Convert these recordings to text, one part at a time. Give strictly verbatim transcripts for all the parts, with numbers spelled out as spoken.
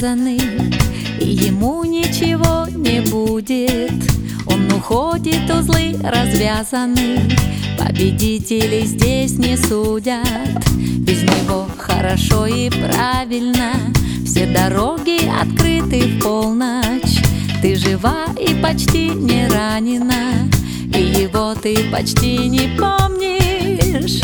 связаны, и ему ничего не будет. Он уходит, узлы развязаны, победителей здесь не судят. Без него хорошо и правильно, все дороги открыты в полночь. Ты жива и почти не ранена, и его ты почти не помнишь.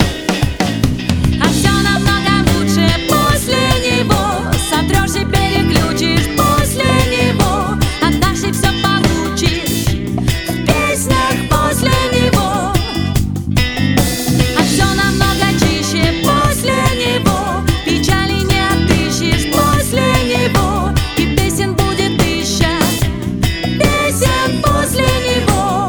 А все намного лучше после него. Сотрешь и переключишь после него. Отдашь и все получишь в песнях после него. А все намного чище после него. Печали не отыщешь после него. И песен будет тысяча, песен после него.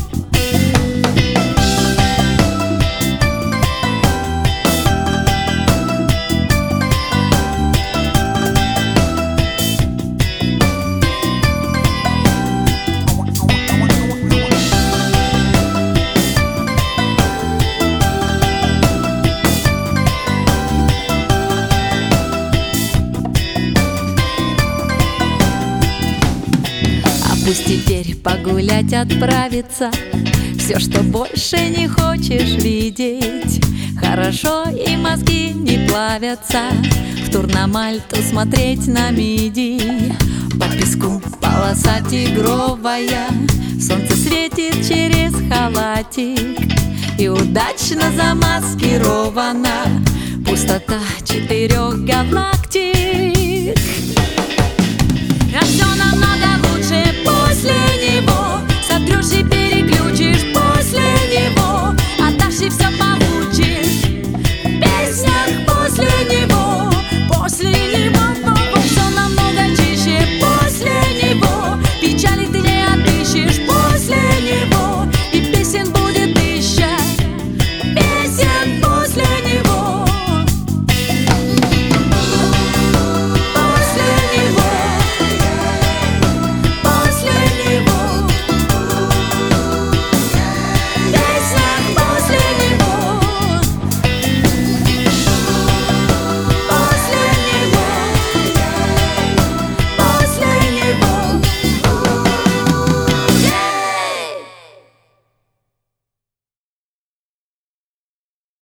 Пусть теперь погулять отправится все, что больше не хочешь видеть. Хорошо, и мозги не плавятся в тур на Мальту смотреть на мидии. По песку полоса тигровая, солнце светит через халатик, и удачно замаскирована пустота четырех галактик.